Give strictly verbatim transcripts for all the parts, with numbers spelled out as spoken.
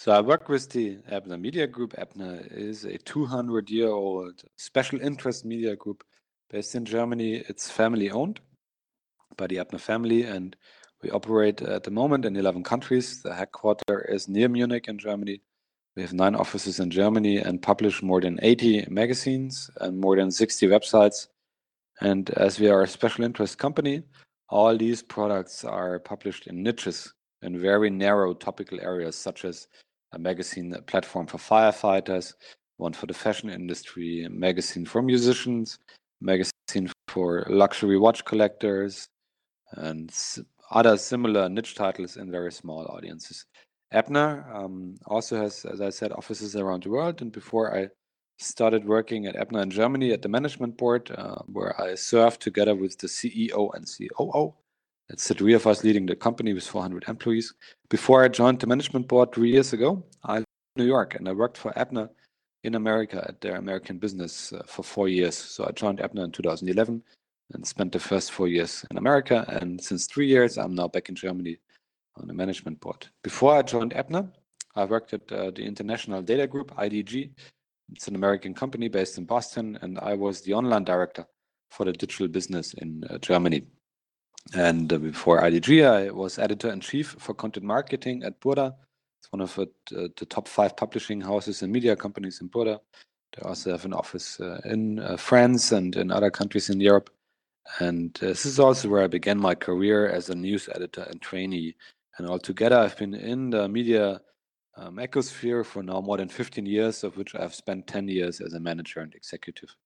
So I work with the Ebner Media Group. Ebner is a two hundred year old special interest media group based in Germany. It's family owned by the Ebner family, and we operate at the moment in eleven countries. The headquarter is near Munich in Germany. We have nine offices in Germany and publish more than eighty magazines and more than sixty websites. And as we are a special interest company, all these products are published in niches in very narrow topical areas, such as a magazine a platform for firefighters, one for the fashion industry, a magazine for musicians, a magazine for luxury watch collectors, and other similar niche titles in very small audiences. Ebner um, also has, as I said, offices around the world. And before I started working at Ebner in Germany at the management board, uh, where I served together with the C E O and C O O. It's the three of us leading the company with four hundred employees. Before I joined the management board three years ago, I lived in New York and I worked for Ebner in America at their American business uh, for four years. So I joined Ebner in two thousand eleven and spent the first four years in America. And since three years, I'm now back in Germany on the management board. Before I joined Ebner, I worked at uh, the International Data Group, I D G. It's an American company based in Boston, and I was the online director for the digital business in uh, Germany. And uh, before I D G, I was editor-in-chief for content marketing at Burda. It's one of uh, the top five publishing houses and media companies in Burda. They also have an office uh, in uh, France and in other countries in Europe. And uh, this is also where I began my career as a news editor and trainee. And altogether, I've been in the media um, ecosphere for now more than fifteen years, of which I've spent ten years as a manager and executive.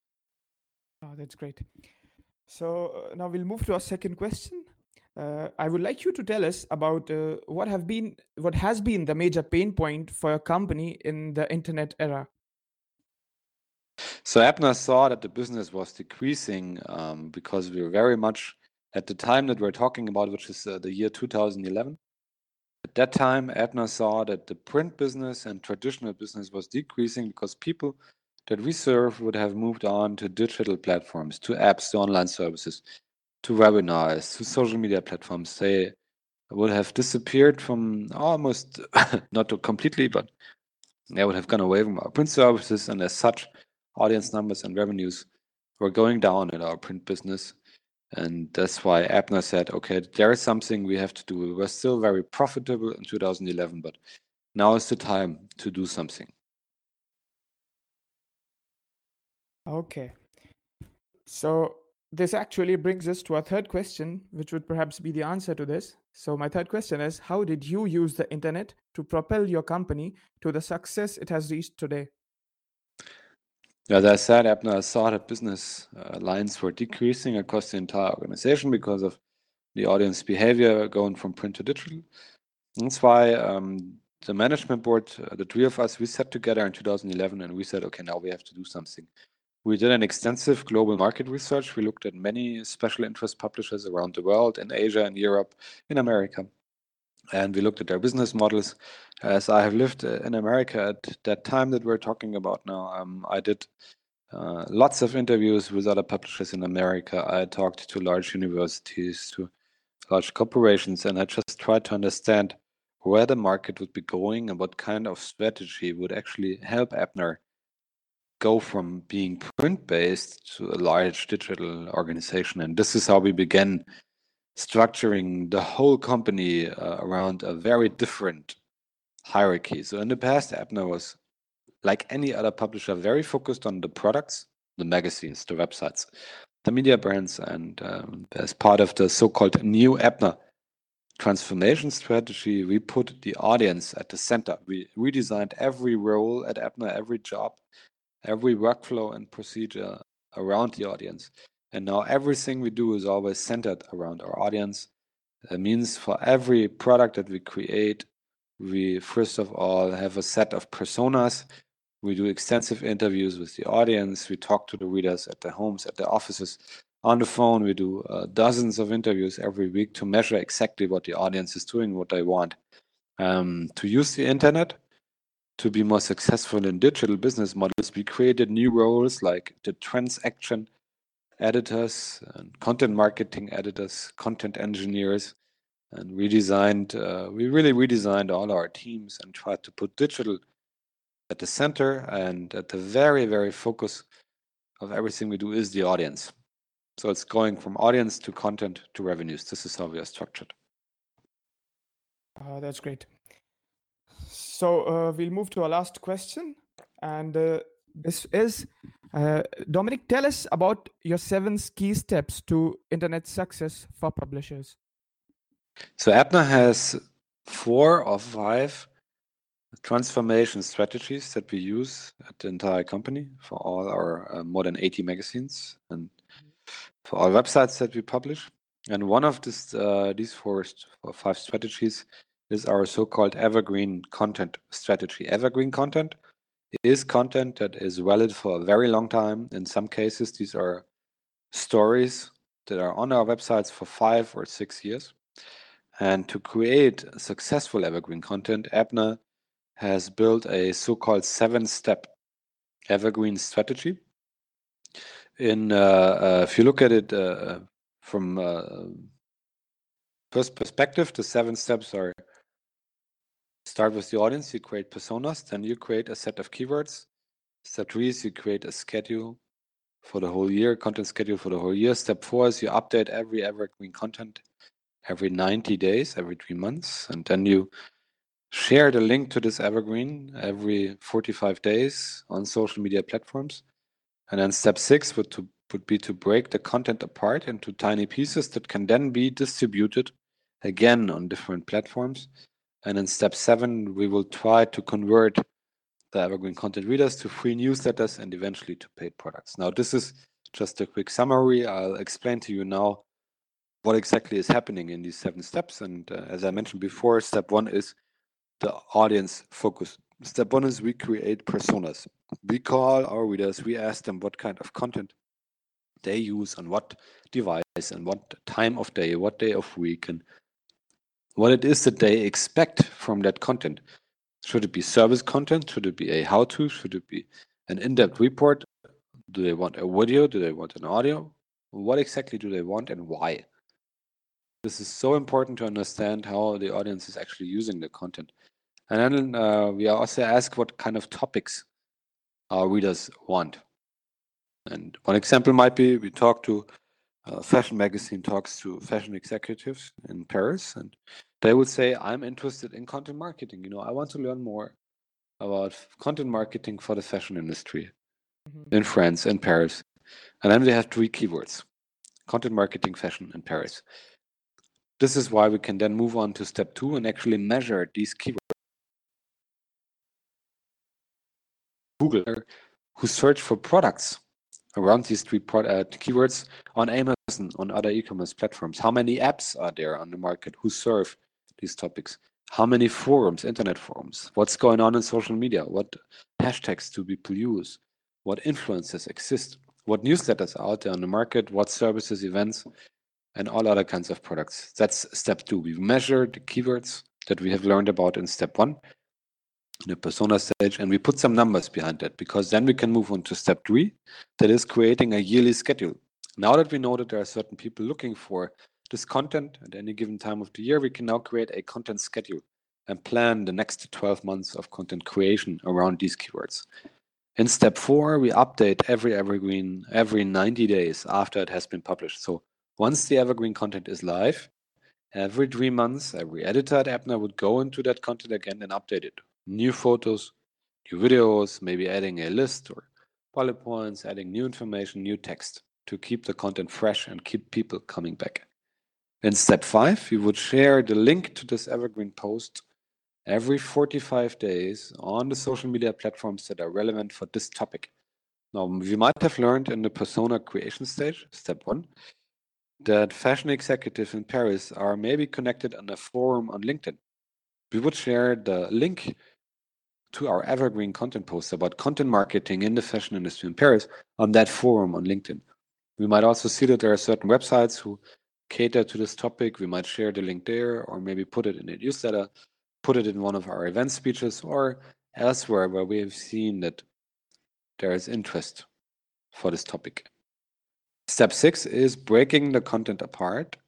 Oh, that's great. So uh, now we'll move to our second question. Uh, I would like you to tell us about uh, what have been what has been the major pain point for your company in the internet era. So Ebner saw that the business was decreasing um, because we were very much at the time that we're talking about, which is uh, the year two thousand eleven. At that time, Ebner saw that the print business and traditional business was decreasing because people that we serve would have moved on to digital platforms, to apps, to online services, to webinars, to social media platforms. They would have disappeared from almost, not to completely, but they would have gone away from our print services, and as such, audience numbers and revenues were going down in our print business. And that's why Ebner said, okay, there is something we have to do. We were still very profitable in two thousand eleven, but now is the time to do something. Okay. So this actually brings us to our third question, which would perhaps be the answer to this. So my third question is, how did you use the internet to propel your company to the success it has reached today? As I said, Ebner saw that business uh, lines were decreasing across the entire organization because of the audience behavior going from print to digital. That's why um, the management board, uh, the three of us, we sat together in two thousand eleven and we said, okay, now we have to do something. We did an extensive global market research. We looked at many special interest publishers around the world, in Asia, in Europe, in America. And we looked at their business models. As I have lived in America at that time that we're talking about now, um, I did uh, lots of interviews with other publishers in America. I talked to large universities, to large corporations, and I just tried to understand where the market would be going and what kind of strategy would actually help Ebner go from being print-based to a large digital organization. And this is how we began structuring the whole company uh, around a very different hierarchy. So in the past, Ebner was, like any other publisher, very focused on the products, the magazines, the websites, the media brands. And um, as part of the so-called new Ebner transformation strategy, we put the audience at the center. We redesigned every role at Ebner, every job, every workflow and procedure around the audience. And now everything we do is always centered around our audience. That means for every product that we create, we first of all have a set of personas. We do extensive interviews with the audience. We talk to the readers at their homes, at their offices, on the phone. We do uh, dozens of interviews every week to measure exactly what the audience is doing, what they want. Um, to use the internet to be more successful in digital business models, we created new roles like the transaction editors and content marketing editors, content engineers. and redesigned, uh, we really redesigned all our teams and tried to put digital at the center, and at the very, very focus of everything we do is the audience. So it's going from audience to content to revenues. This is how we are structured. Uh, that's great. So uh, we'll move to our last question. And uh, this is uh, Dominic, tell us about your seven key steps to internet success for publishers. So Appner has four or five transformation strategies that we use at the entire company for all our uh, more than eighty magazines and for all websites that we publish. And one of this, uh, these four or five strategies is our so-called evergreen content strategy. Evergreen content is content that is valid for a very long time. In some cases, these are stories that are on our websites for five or six years. And to create successful evergreen content, Appner has built a so-called seven-step evergreen strategy. In uh, uh, if you look at it uh, from uh, first perspective, the seven steps are: start with the audience, you create personas, then you create a set of keywords. Step three is you create a schedule for the whole year, content schedule for the whole year. Step four is you update every evergreen content every ninety days, every three months, and then you share the link to this evergreen every forty-five days on social media platforms. And then step six would, to, would be to break the content apart into tiny pieces that can then be distributed again on different platforms. And in step seven, we will try to convert the evergreen content readers to free newsletters and eventually to paid products. Now, this is just a quick summary. I'll explain to you now what exactly is happening in these seven steps. And uh, as I mentioned before, step one is the audience focus. Step one is we create personas. We call our readers, we ask them what kind of content they use on what device and what time of day, what day of week, and what it is that they expect from that content. Should it be service content? Should it be a how-to? Should it be an in-depth report? Do they want a video? Do they want an audio? What exactly do they want and why? This is so important to understand how the audience is actually using the content. And then uh, we also ask what kind of topics our readers want. And one example might be we talk to a fashion magazine talks to fashion executives in Paris, and they would say, I'm interested in content marketing. You know, I want to learn more about content marketing for the fashion industry mm-hmm. in France, in Paris. And then we have three keywords: content marketing, fashion, and Paris. This is why we can then move on to step two and actually measure these keywords. Google, who search for products around these three uh, keywords on Amazon, on other e-commerce platforms. How many apps are there on the market who serve these topics? How many forums, internet forums? What's going on in social media? What hashtags do people use? What influencers exist? What newsletters are out there on the market? What services, events, and all other kinds of products? That's step two. We measure the keywords that we have learned about in step one, in the persona stage, and we put some numbers behind that, because then we can move on to step three, that is creating a yearly schedule. Now that we know that there are certain people looking for this content at any given time of the year, we can now create a content schedule and plan the next twelve months of content creation around these keywords. In step four, we update every evergreen every ninety days after it has been published. So once the evergreen content is live, every three months, every editor at Appner would go into that content again and update it. New photos, new videos, maybe adding a list or bullet points, adding new information, new text to keep the content fresh and keep people coming back. In step five, we would share the link to this evergreen post every forty-five days on the social media platforms that are relevant for this topic. Now, we might have learned in the persona creation stage, step one, that fashion executives in Paris are maybe connected on a forum on LinkedIn. We would share the link to our evergreen content post about content marketing in the fashion industry in Paris on that forum on LinkedIn. We might also see that there are certain websites who cater to this topic. We might share the link there, or maybe put it in a newsletter, put it in one of our event speeches, or elsewhere where we have seen that there is interest for this topic. Step six is breaking the content apart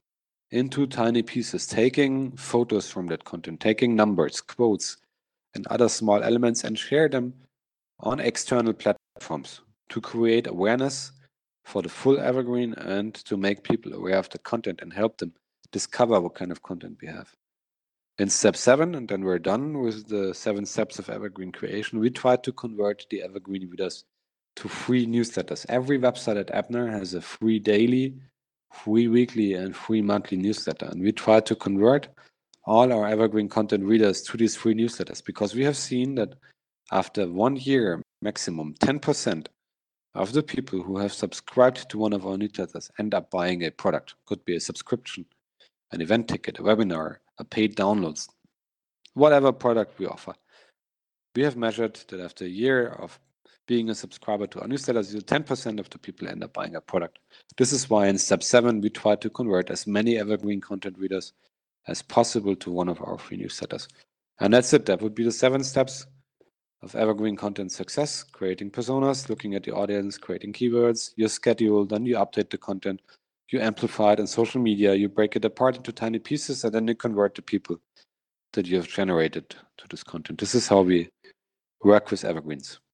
into tiny pieces, taking photos from that content, taking numbers, quotes, and other small elements and share them on external platforms to create awareness for the full evergreen and to make people aware of the content and help them discover what kind of content we have. In step seven, and then we're done with the seven steps of evergreen creation, we try to convert the evergreen readers to free newsletters. Every website at Appner has a free daily, free weekly, and free monthly newsletter. And we try to convert all our evergreen content readers to these free newsletters because we have seen that after one year, maximum ten percent of the people who have subscribed to one of our newsletters end up buying a product. Could be a subscription, an event ticket, a webinar, a paid downloads, whatever product we offer. We have measured that after a year of being a subscriber to our newsletters, ten percent of the people end up buying a product. This is why in step seven, we try to convert as many evergreen content readers as possible to one of our free newsletters. And that's it. That would be the seven steps of evergreen content success: creating personas, looking at the audience, creating keywords, you schedule, then you update the content, you amplify it in social media, you break it apart into tiny pieces, and then you convert the people that you have generated to this content. This is how we work with evergreens.